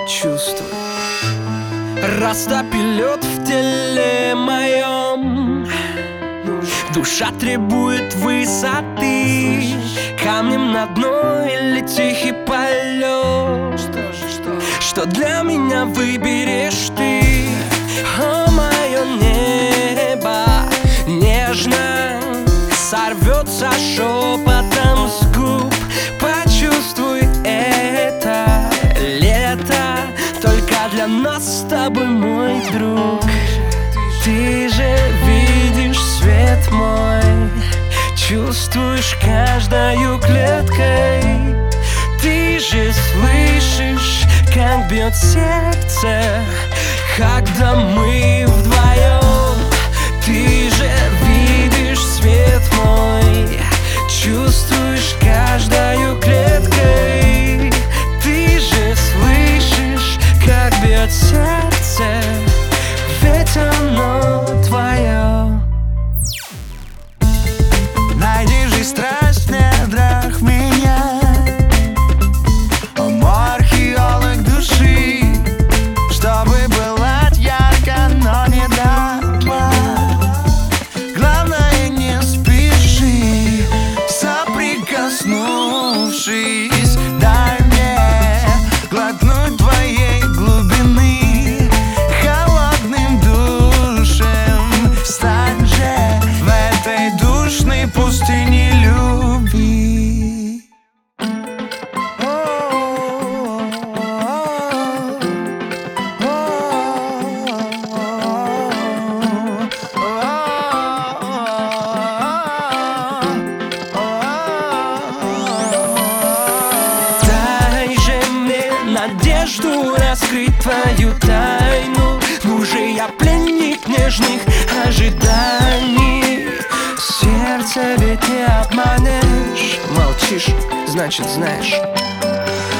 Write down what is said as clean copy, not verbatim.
Чувствуй. Растопи лед в теле моем. Душа требует высоты, камнем на дно или тихий полет. Что для меня выберешь ты? О, мое небо нежно сорвется шепотом с губ. Почувствуй это лето только для нас с тобой, мой друг. Ты же видишь свет мой, чувствуешь каждою клеткой. Ты же слышишь, как бьет сердце, когда мы вдвоем. Ты же видишь свет мой, чувствуешь каждою клеткой. Ты же слышишь, как бьет сердце, ведь оно твое. Найди же страсть в недрах меня, о, мой археолог души, чтобы бывать ярко, но не дотла. Главное, не спеши, соприкоснувшись, дай мне глотнуть твоей глубины. Холодным душем стань же в этой душной пустыне любви. Дай же мне надежду раскрыть твою тайну. Ну же я пленник нежных ожиданий. Сердце ведь не обманешь. Молчишь, значит знаешь.